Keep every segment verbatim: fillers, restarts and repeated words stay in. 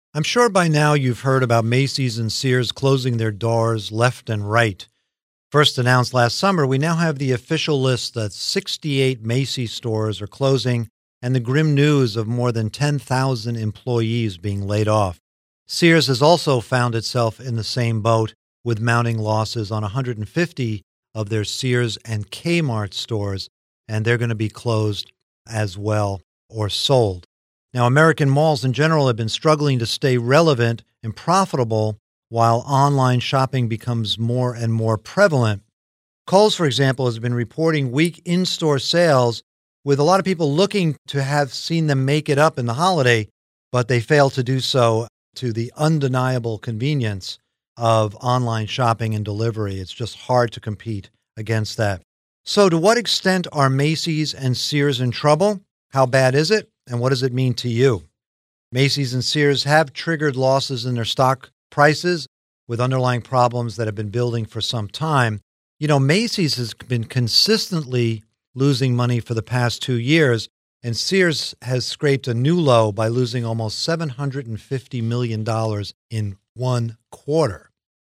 I'm sure by now you've heard about Macy's and Sears closing their doors left and right. First announced last summer, we now have the official list that sixty-eight Macy's stores are closing and the grim news of more than ten thousand employees being laid off. Sears has also found itself in the same boat with mounting losses on one hundred fifty of their Sears and Kmart stores, and they're going to be closed as well or sold. Now, American malls in general have been struggling to stay relevant and profitable while online shopping becomes more and more prevalent. Kohl's, for example, has been reporting weak in-store sales, with a lot of people looking to have seen them make it up in the holiday, but they fail to do so to the undeniable convenience of online shopping and delivery. It's just hard to compete against that. So to what extent are Macy's and Sears in trouble? How bad is it? And what does it mean to you? Macy's and Sears have triggered losses in their stock prices with underlying problems that have been building for some time. You know, Macy's has been consistently losing money for the past two years, and Sears has scraped a new low by losing almost seven hundred fifty million dollars in one quarter.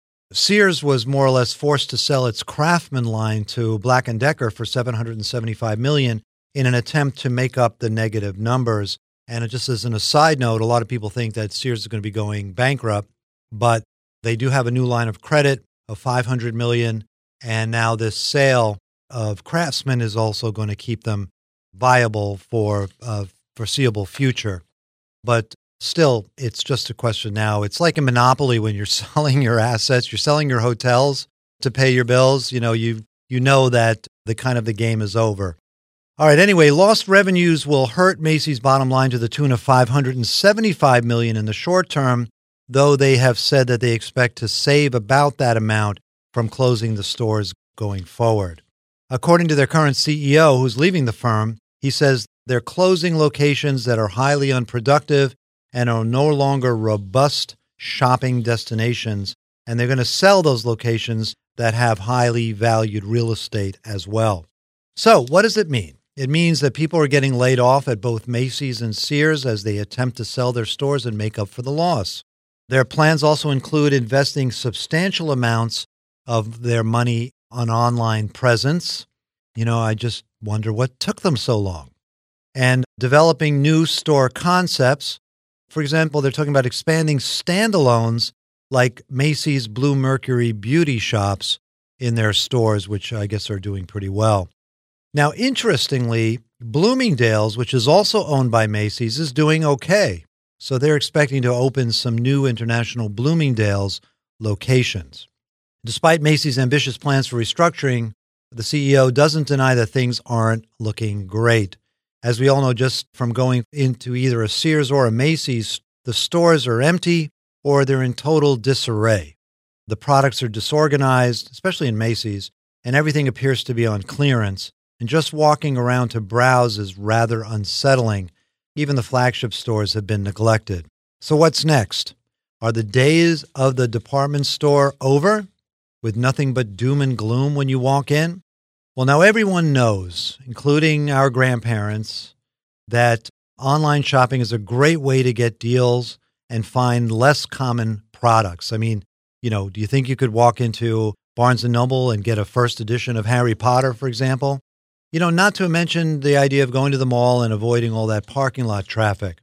Sears was more or less forced to sell its Craftsman line to Black and Decker for seven hundred seventy-five million dollars in an attempt to make up the negative numbers. And just as an aside note, a lot of people think that Sears is going to be going bankrupt, but they do have a new line of credit of five hundred million dollars, and now this sale of Craftsman is also going to keep them viable for a foreseeable future. But still, it's just a question now. It's like a monopoly when you're selling your assets, you're selling your hotels to pay your bills. You know, you you know that the kind of the game is over. All right, anyway, lost revenues will hurt Macy's bottom line to the tune of five hundred seventy-five million dollars in the short term, though they have said that they expect to save about that amount from closing the stores going forward. According to their current C E O, who's leaving the firm, he says they're closing locations that are highly unproductive and are no longer robust shopping destinations, and they're going to sell those locations that have highly valued real estate as well. So what does it mean? It means that people are getting laid off at both Macy's and Sears as they attempt to sell their stores and make up for the loss. Their plans also include investing substantial amounts of their money on online presence. You know, I just wonder what took them so long. And developing new store concepts. For example, they're talking about expanding standalones like Macy's Blue Mercury beauty shops in their stores, which I guess are doing pretty well. Now, interestingly, Bloomingdale's, which is also owned by Macy's, is doing okay. So they're expecting to open some new international Bloomingdale's locations. Despite Macy's ambitious plans for restructuring, the C E O doesn't deny that things aren't looking great. As we all know, just from going into either a Sears or a Macy's, the stores are empty or they're in total disarray. The products are disorganized, especially in Macy's, and everything appears to be on clearance. And just walking around to browse is rather unsettling. Even the flagship stores have been neglected. So what's next? Are the days of the department store over, with nothing but doom and gloom when you walk in? Well, now everyone knows, including our grandparents, that online shopping is a great way to get deals and find less common products. I mean, you know, do you think you could walk into Barnes and Noble and get a first edition of Harry Potter, for example? You know, not to mention the idea of going to the mall and avoiding all that parking lot traffic.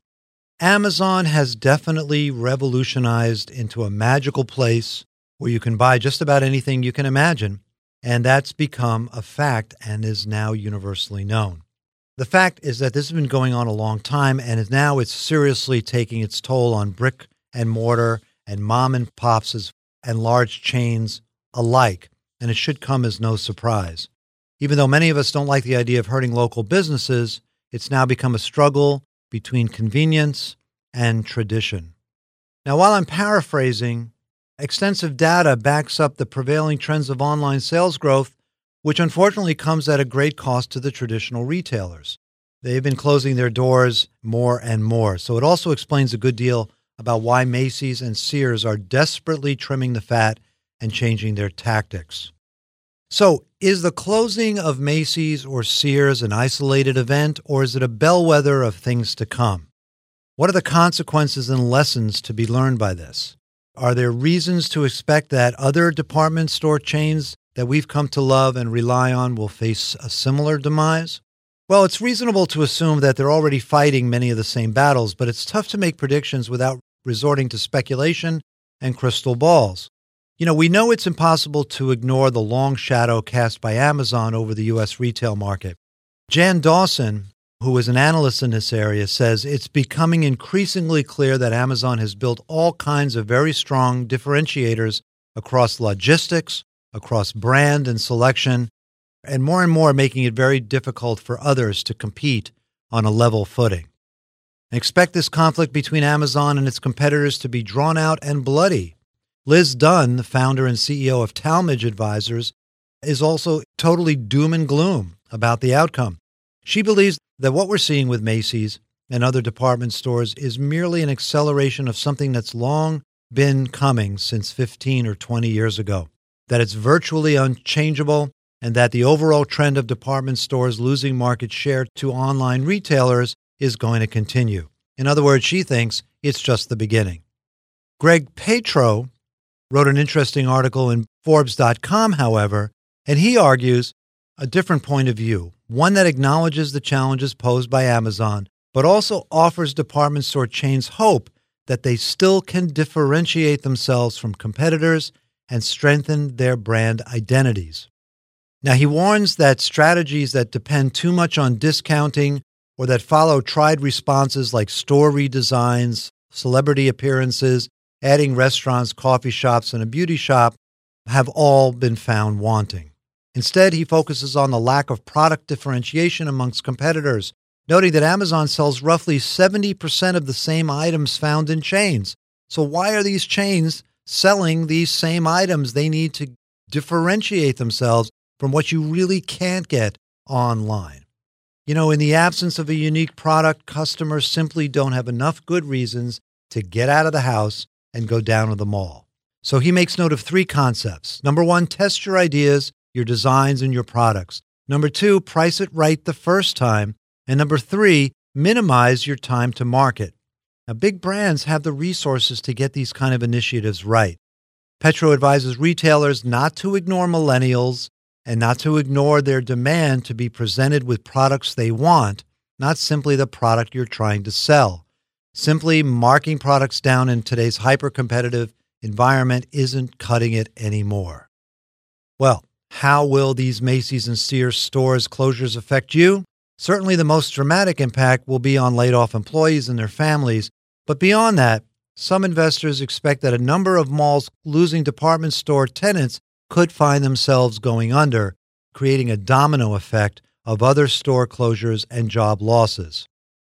Amazon has definitely revolutionized into a magical place where you can buy just about anything you can imagine, and that's become a fact and is now universally known. The fact is that this has been going on a long time, and now it's seriously taking its toll on brick and mortar and mom and pops and large chains alike, and it should come as no surprise. Even though many of us don't like the idea of hurting local businesses, it's now become a struggle between convenience and tradition. Now, while I'm paraphrasing, extensive data backs up the prevailing trends of online sales growth, which unfortunately comes at a great cost to the traditional retailers. They've been closing their doors more and more. So it also explains a good deal about why Macy's and Sears are desperately trimming the fat and changing their tactics. So is the closing of Macy's or Sears an isolated event, or is it a bellwether of things to come? What are the consequences and lessons to be learned by this? Are there reasons to expect that other department store chains that we've come to love and rely on will face a similar demise? Well, it's reasonable to assume that they're already fighting many of the same battles, but it's tough to make predictions without resorting to speculation and crystal balls. You know, we know it's impossible to ignore the long shadow cast by Amazon over the U S retail market. Jan Dawson, who is an analyst in this area, says it's becoming increasingly clear that Amazon has built all kinds of very strong differentiators across logistics, across brand and selection, and more and more making it very difficult for others to compete on a level footing. Expect this conflict between Amazon and its competitors to be drawn out and bloody. Liz Dunn, the founder and C E O of Talmadge Advisors, is also totally doom and gloom about the outcome. She believes that what we're seeing with Macy's and other department stores is merely an acceleration of something that's long been coming since fifteen or twenty years ago, that it's virtually unchangeable, and that the overall trend of department stores losing market share to online retailers is going to continue. In other words, she thinks it's just the beginning. Greg Petro wrote an interesting article in Forbes dot com, however, and he argues a different point of view, one that acknowledges the challenges posed by Amazon, but also offers department store chains hope that they still can differentiate themselves from competitors and strengthen their brand identities. Now, he warns that strategies that depend too much on discounting or that follow tried responses like store redesigns, celebrity appearances, adding restaurants, coffee shops, and a beauty shop have all been found wanting. Instead, he focuses on the lack of product differentiation amongst competitors, noting that Amazon sells roughly seventy percent of the same items found in chains. So why are these chains selling these same items? They need to differentiate themselves from what you really can't get online. You know, in the absence of a unique product, customers simply don't have enough good reasons to get out of the house and go down to the mall. So he makes note of three concepts. Number one, test your ideas, your designs, and your products. Number two, price it right the first time. And number three, minimize your time to market. Now, big brands have the resources to get these kind of initiatives right. Petro advises retailers not to ignore millennials and not to ignore their demand to be presented with products they want, not simply the product you're trying to sell. Simply marking products down in today's hyper-competitive environment isn't cutting it anymore. Well, how will these Macy's and Sears stores closures affect you? Certainly the most dramatic impact will be on laid-off employees and their families, but beyond that, some investors expect that a number of malls losing department store tenants could find themselves going under, creating a domino effect of other store closures and job losses.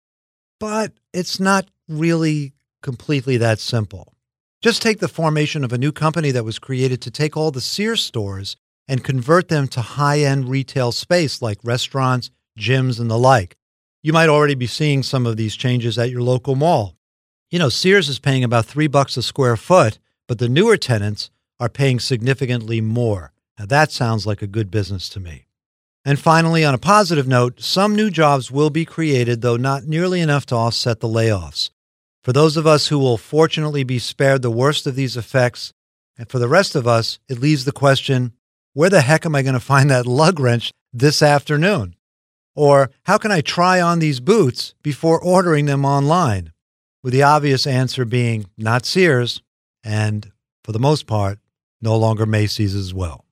But it's not really completely that simple. Just take the formation of a new company that was created to take all the Sears stores and convert them to high-end retail space like restaurants, gyms, and the like. You might already be seeing some of these changes at your local mall. You know, Sears is paying about three bucks a square foot, but the newer tenants are paying significantly more. Now that sounds like a good business to me. And finally, on a positive note, some new jobs will be created, though not nearly enough to offset the layoffs. For those of us who will fortunately be spared the worst of these effects, and for the rest of us, it leaves the question, where the heck am I going to find that lug wrench this afternoon? Or how can I try on these boots before ordering them online? With the obvious answer being not Sears, and for the most part, no longer Macy's as well.